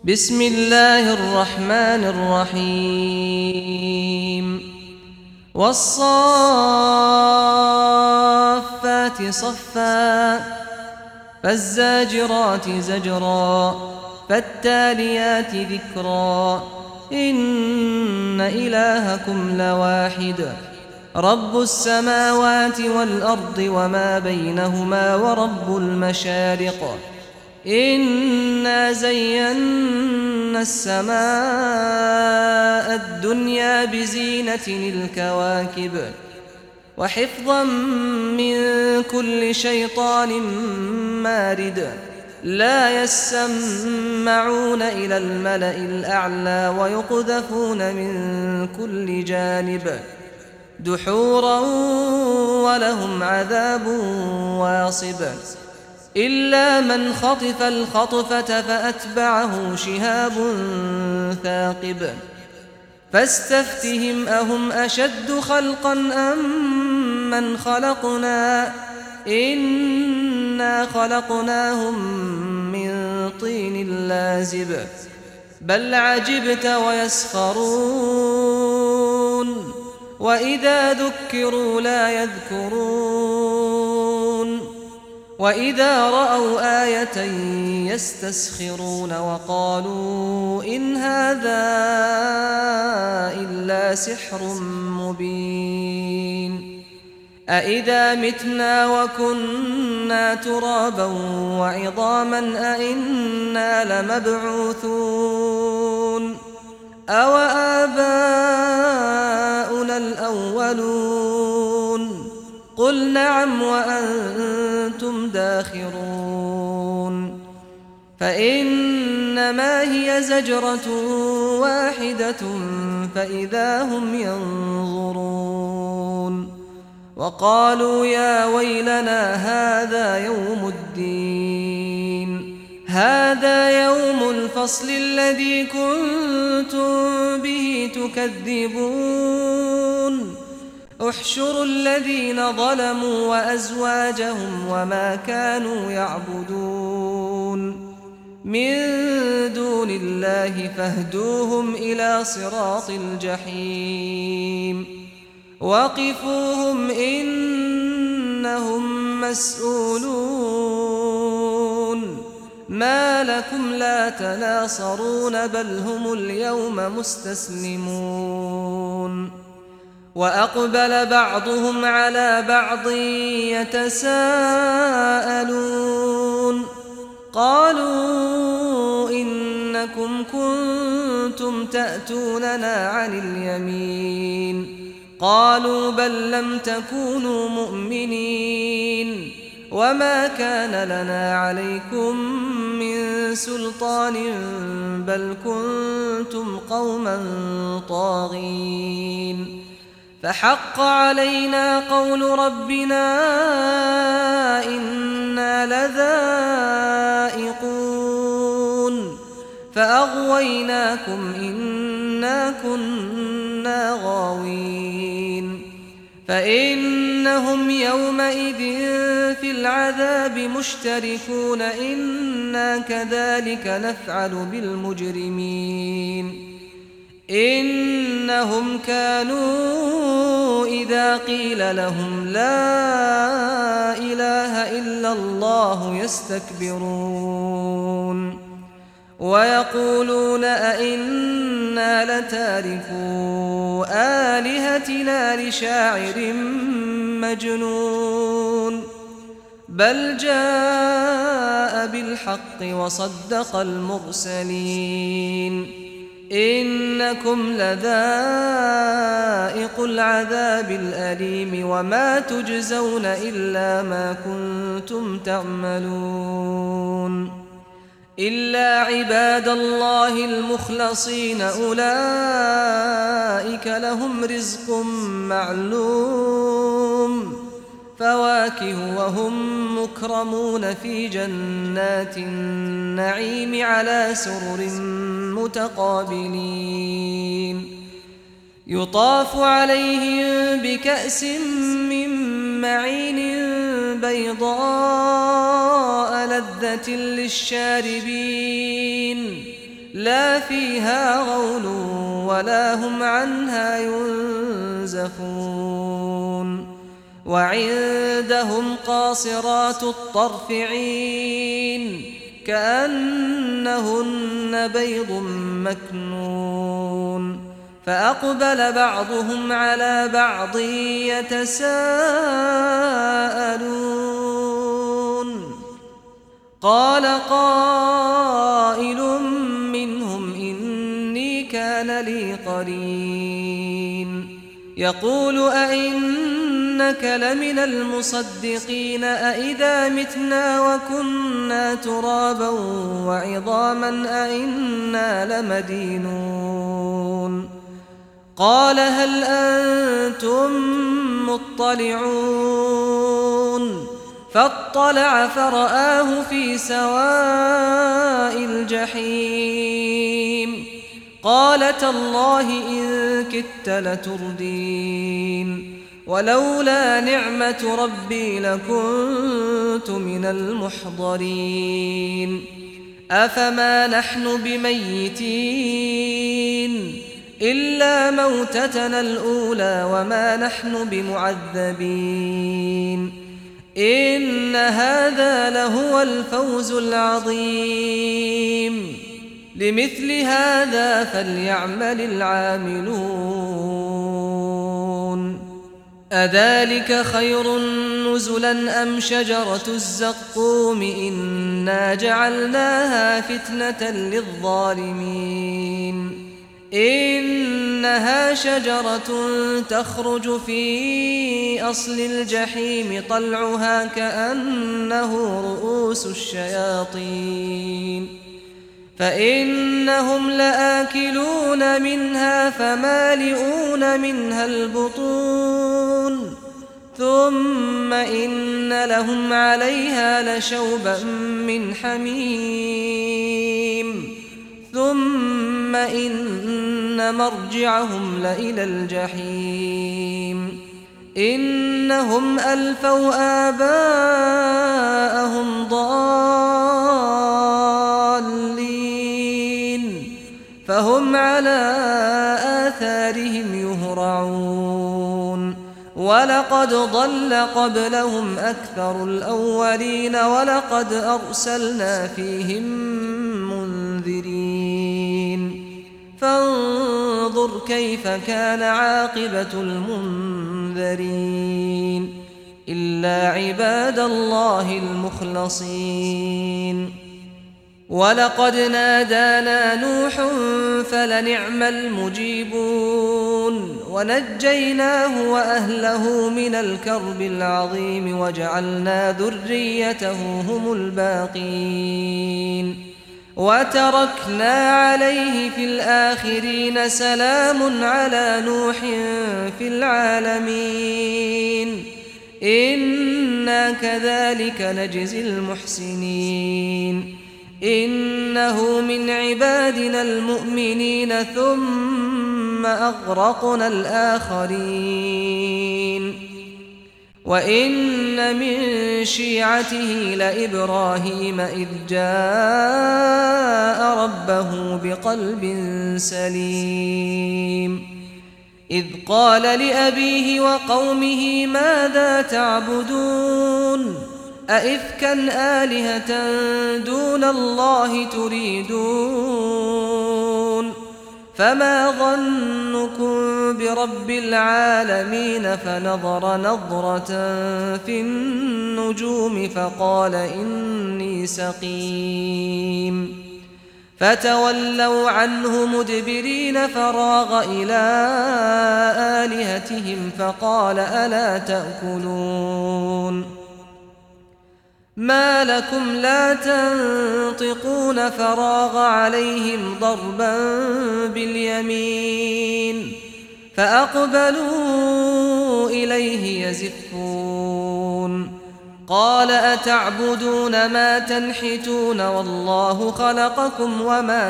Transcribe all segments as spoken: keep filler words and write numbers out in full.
بسم الله الرحمن الرحيم والصافات صفا فالزاجرات زجرا فالتاليات ذكرا إن إلهكم لواحد رب السماوات والأرض وما بينهما ورب المشارق إنا زينا السماء الدنيا بزينة الكواكب وحفظا من كل شيطان مارد لا يسمعون إلى الملأ الأعلى ويقذفون من كل جانب دحورا ولهم عذاب واصب إلا من خطف الخطفة فأتبعه شهاب ثاقب فاستفتهم أهم أشد خلقا أم من خلقنا إنا خلقناهم من طين لازب بل عجبت ويسخرون وإذا ذكروا لا يذكرون وإذا رأوا آية يستسخرون وقالوا إن هذا إلا سحر مبين أإذا متنا وكنا ترابا وعظاما أإنا لمبعوثون أو آباؤنا الأولون قل نعم وأنتم داخرون فإنما هي زجرة واحدة فإذا هم ينظرون وقالوا يا ويلنا هذا يوم الدين هذا يوم الفصل الذي كنتم به تكذبون احشروا الذين ظلموا وأزواجهم وما كانوا يعبدون من دون الله فاهدوهم إلى صراط الجحيم وقفوهم إنهم مسؤولون ما لكم لا تناصرون بل هم اليوم مستسلمون وأقبل بعضهم على بعض يتساءلون قالوا إنكم كنتم تأتوننا عن اليمين قالوا بل لم تكونوا مؤمنين وما كان لنا عليكم من سلطان بل كنتم قوما طاغين فحق علينا قول ربنا إنا لذائقون فأغويناكم إنا كنا غاوين فإنهم يومئذ في العذاب مشتركون إنا كذلك نفعل بالمجرمين إنهم كانوا إذا قيل لهم لا إله إلا الله يستكبرون ويقولون أئنا لتاركو آلهتنا لشاعر مجنون بل جاء بالحق وصدق المرسلين إنكم لذائق العذاب الأليم وما تجزون إلا ما كنتم تعملون إلا عباد الله المخلصين أولئك لهم رزق معلوم فواكه وهم مكرمون في جنات النعيم على سرر متقابلين يطاف عليهم بكأس من معين بيضاء لذة للشاربين لا فيها غول ولا هم عنها ينزفون وعندهم قاصرات الطرف عين كأنهن بيض مكنون فأقبل بعضهم على بعض يتساءلون قال قائل منهم إني كان لي قرين يقول أئنك لمن المصدقين أئذا متنا وكنا ترابا وعظاما أئنا لمدينون قال هل أنتم مطلعون فاطلع فرآه في سواء الجحيم قال تالله إن كدت لتردين ولولا نعمة ربي لكنت من المحضرين أفما نحن بميتين إلا موتتنا الأولى وما نحن بمعذبين إن هذا لهو الفوز العظيم لمثل هذا فليعمل العاملون أذلك خير نزلا أم شجرة الزقوم إنا جعلناها فتنة للظالمين إنها شجرة تخرج في أصل الجحيم طلعها كأنه رؤوس الشياطين فإنهم لآكلون منها فمالئون منها البطون ثم إن لهم عليها لشوبا من حميم ثم إن مرجعهم لإلى الجحيم إنهم ألفوا آباءهم ضالين فهم على آثارهم يهرعون ولقد ضل قبلهم أكثر الأولين ولقد أرسلنا فيهم منذرين فانظر كيف كان عاقبة المنذرين إلا عباد الله المخلصين ولقد نادانا نوح فلنعم المجيبون ونجيناه وأهله من الكرب العظيم وجعلنا ذريته هم الباقين وتركنا عليه في الآخرين سلام على نوح في العالمين إنا كذلك نجزي المحسنين إنه من عبادنا المؤمنين ثم أغرقنا الآخرين وإن من شيعته لإبراهيم إذ جاء ربه بقلب سليم إذ قال لأبيه وقومه ماذا تعبدون أئفكا آلهة دون الله تريدون فما ظنكم برب العالمين فنظر نظرة في النجوم فقال إني سقيم فتولوا عنه مدبرين فراغ إلى آلهتهم فقال ألا تأكلون ما لكم لا تنطقون فراغ عليهم ضربا باليمين فأقبلوا إليه يزفون قال أتعبدون ما تنحتون والله خلقكم وما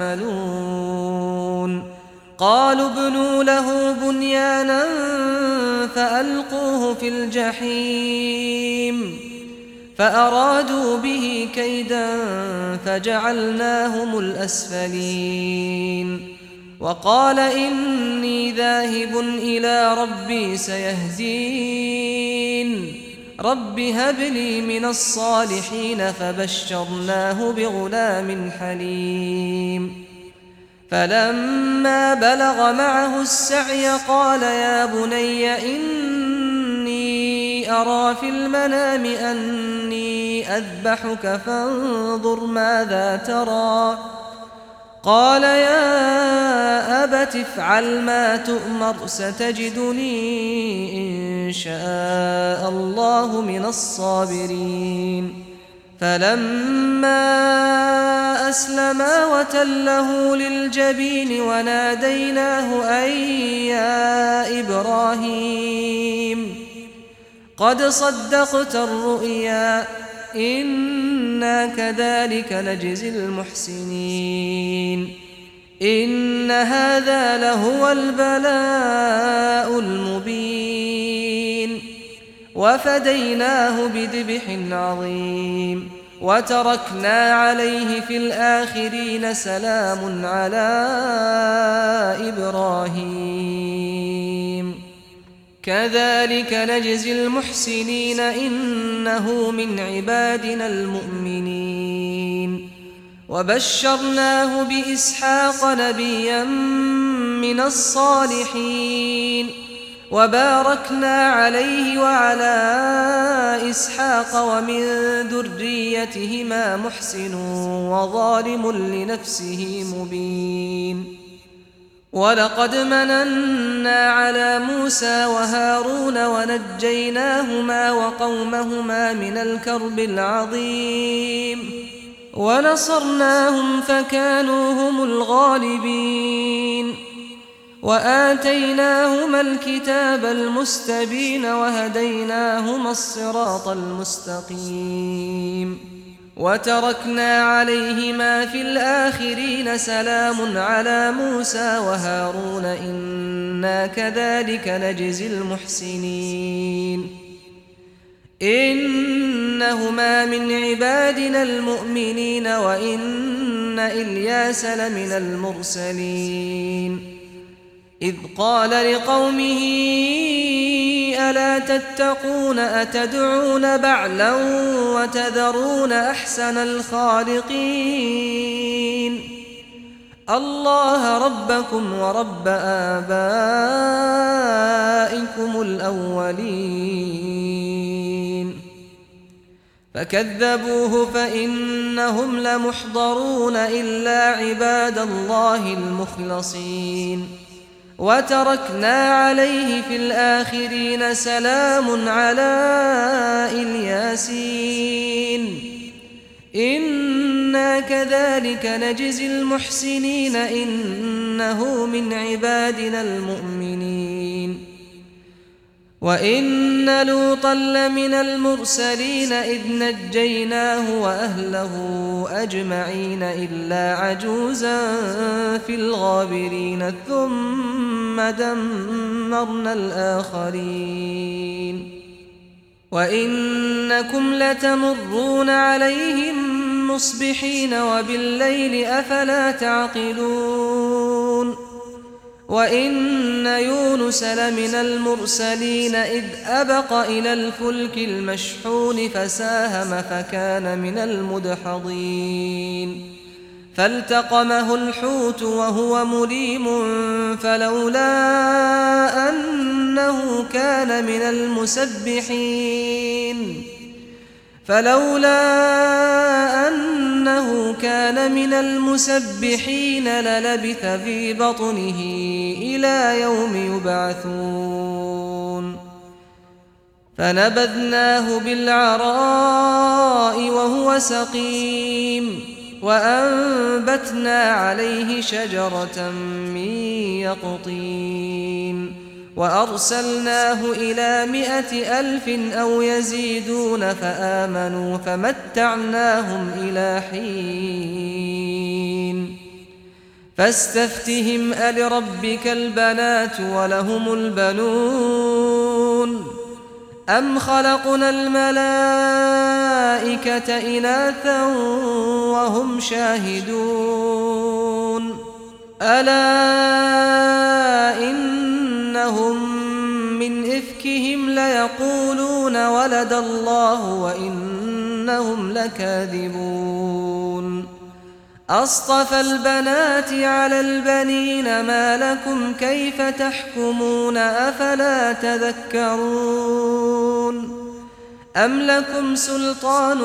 تعملون قالوا ابنوا له بنيانا فألقوه في الجحيم فأرادوا به كيدا فجعلناهم الأسفلين وقال إني ذاهب إلى ربي سيهدين رب هب لي من الصالحين فبشرناه بغلام حليم فلما بلغ معه السعي قال يا بني إني أرى في المنام أني أذبحك فانظر ماذا ترى قال يا أبت افعل ما تؤمر ستجدني إن شاء الله من الصابرين فلما أسلما وتله للجبين وناديناه أن يا إبراهيم قد صدقت الرؤيا إنا كذلك نجزي المحسنين إن هذا لهو البلاء المبين وفديناه بذبح عظيم وتركنا عليه في الآخرين سلام على إبراهيم كذلك نجزي المحسنين إنه من عبادنا المؤمنين وبشرناه بإسحاق نبيا من الصالحين وباركنا عليه وعلى إسحاق ومن ذريتهما محسن وظالم لنفسه مبين ولقد مننا على موسى وهارون ونجيناهما وقومهما من الكرب العظيم ونصرناهم فكانوا هم الغالبين وآتيناهما الكتاب المستبين وهديناهما الصراط المستقيم وتركنا عليهما في الآخرين سلام على موسى وهارون إنا كذلك نجزي المحسنين إنهما من عبادنا المؤمنين وإن إلياس لمن المرسلين إذ قال لقومه ألا تتقون أتدعون بعلا وتذرون أحسن الخالقين الله ربكم ورب آبائكم الأولين فكذبوه فإنهم لمحضرون إلا عباد الله المخلصين وتركنا عليه في الآخرين سلام على الياسين إنا كذلك نجزي المحسنين إنه من عبادنا المؤمنين وإن لوطا لمن المرسلين إذ نجيناه وأهله أجمعين إلا عجوزا في الغابرين ثم دمرنا الآخرين وإنكم لتمرون عليهم مصبحين وبالليل أفلا تعقلون وإن يونس لمن المرسلين إذ أبق إلى الفلك المشحون فساهم فكان من المدحضين فالتقمه الحوت وهو مليم فلولا أنه كان من المسبحين فلولا أنه كان من المسبحين للبث في بطنه إلى يوم يبعثون فنبذناه بالعراء وهو سقيم وأنبتنا عليه شجرة من يقطين وأرسلناه إلى مائة ألف أو يزيدون فآمنوا فمتعناهم إلى حين فاستفتهم ألربك البنات ولهم البنون أم خلقنا الملائكة الملائكة إناثا وهم شاهدون ألا إنهم من إفكهم ليقولون ولد الله وإنهم لكاذبون أصطفى البنات على البنين ما لكم كيف تحكمون أفلا تذكرون أم لكم سلطان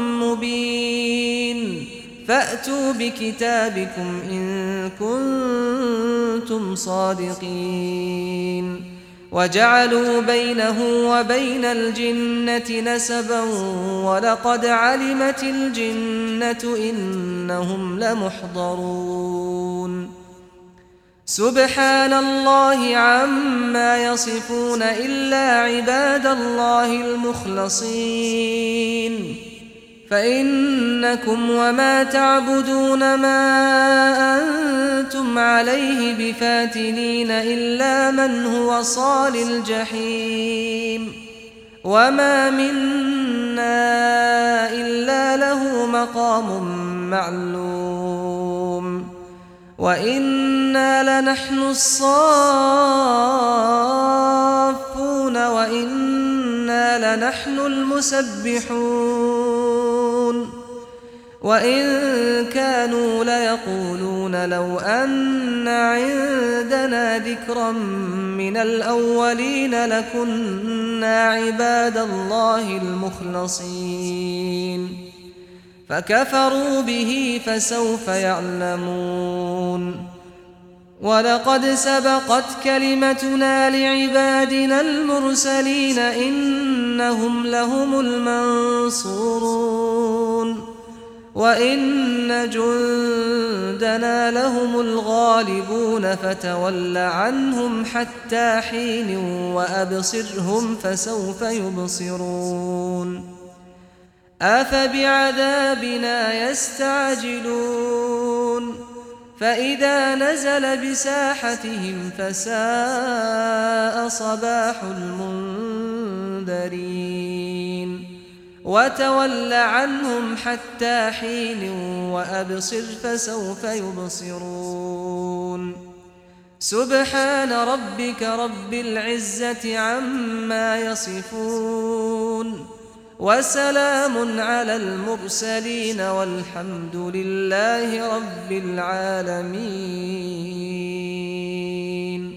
مبين فأتوا بكتابكم إن كنتم صادقين وجعلوا بينه وبين الجنة نسبا ولقد علمت الجنة إنهم لمحضرون سبحان الله عما يصفون إلا عباد الله المخلصين فإنكم وما تعبدون ما أنتم عليه بفاتنين إلا من هو صال الجحيم وما منا إلا له مقام معلوم وإنا لنحن الصافون وإنا لنحن المسبحون وإن كانوا ليقولون لو أن عندنا ذكرا من الأولين لكنا عباد الله المخلصين فكفروا به فسوف يعلمون ولقد سبقت كلمتنا لعبادنا المرسلين إنهم لهم المنصورون وإن جندنا لهم الغالبون فتول عنهم حتى حين وأبصرهم فسوف يبصرون أفبعذابنا يستعجلون فإذا نزل بساحتهم فساء صباح المنذرين وتول عنهم حتى حين وأبصر فسوف يبصرون سبحان ربك رب العزة عما يصفون وسلام على المرسلين والحمد لله رب العالمين.